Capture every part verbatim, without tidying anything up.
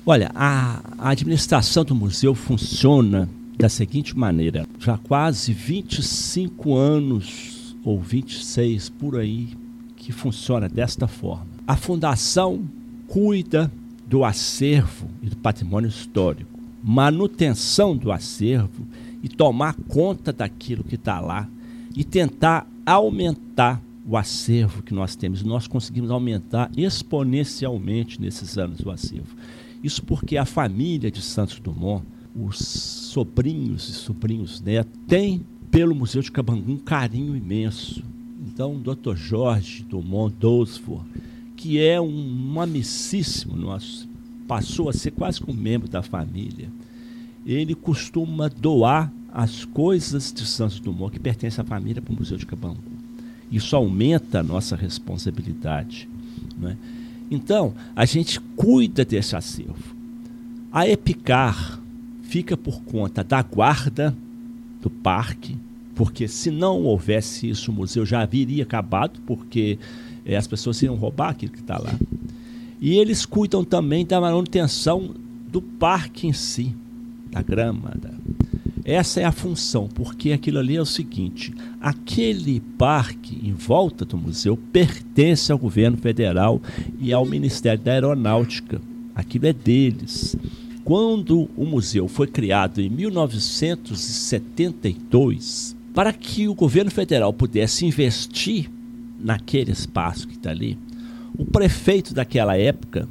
Olha, a, a administração do museu funciona da seguinte maneira. Já há quase vinte e cinco anos, ou vinte e seis por aí, que funciona desta forma. A fundação cuida do acervo e do patrimônio histórico, manutenção do acervo e tomar conta daquilo que está lá e tentar aumentar o acervo que nós temos. Nós conseguimos aumentar exponencialmente nesses anos o acervo. Isso porque a família de Santos Dumont, os sobrinhos e sobrinhos netos, têm pelo Museu de Cabangu um carinho imenso. Então, o doutor Jorge Dumont d'Oxford, que é um, um amicíssimo nosso, passou a ser quase um membro da família. Ele costuma doar as coisas de Santos Dumont que pertencem à família para o Museu de Cabangu. Isso aumenta a nossa responsabilidade, não é? Então, a gente cuida desse acervo. A Epicar fica por conta da guarda do parque, porque se não houvesse isso, o museu já haveria acabado, porque é, as pessoas iriam roubar aquilo que está lá. E eles cuidam também da manutenção do parque em si, da grama. Da... Essa é a função, porque aquilo ali é o seguinte: aquele parque em volta do museu pertence ao governo federal e ao Ministério da Aeronáutica. Aquilo é deles. Quando o museu foi criado em mil novecentos e setenta e dois, para que o governo federal pudesse investir naquele espaço que está ali, o prefeito daquela época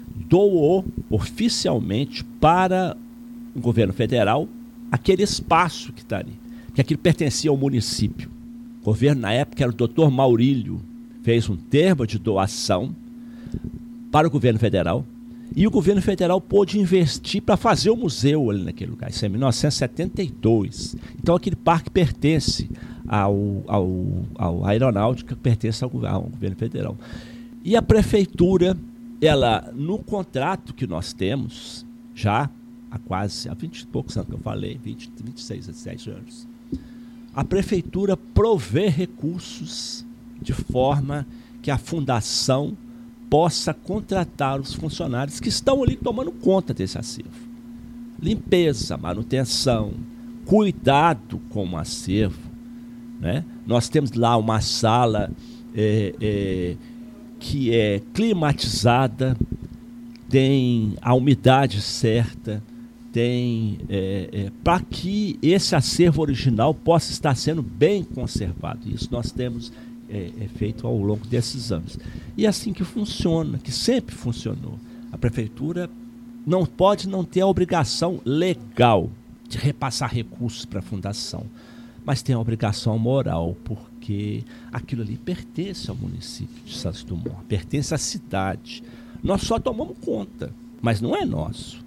doou oficialmente para o governo federal aquele espaço que está ali, que aquilo pertencia ao município. O governo, na época, era o doutor Maurílio, fez um termo de doação para o governo federal, e o governo federal pôde investir para fazer o museu ali naquele lugar. Isso é em mil novecentos e setenta e dois. Então, aquele parque pertence ao, ao, ao aeronáutica, pertence ao, ao governo federal. E a prefeitura, ela, no contrato que nós temos, já há quase, há vinte e poucos anos que eu falei, vinte, vinte e seis, dezessete anos, a prefeitura provê recursos de forma que a fundação possa contratar os funcionários que estão ali tomando conta desse acervo. Limpeza, manutenção, cuidado com o acervo, né? Nós temos lá uma sala é, é, que é climatizada, tem a umidade certa, tem é, é, para que esse acervo original possa estar sendo bem conservado. Isso nós temos é, é feito ao longo desses anos. E é assim que funciona, que sempre funcionou. A prefeitura não pode não ter a obrigação legal de repassar recursos para a fundação, mas tem a obrigação moral, porque aquilo ali pertence ao município de Santos Dumont, pertence à cidade. Nós só tomamos conta, mas não é nosso.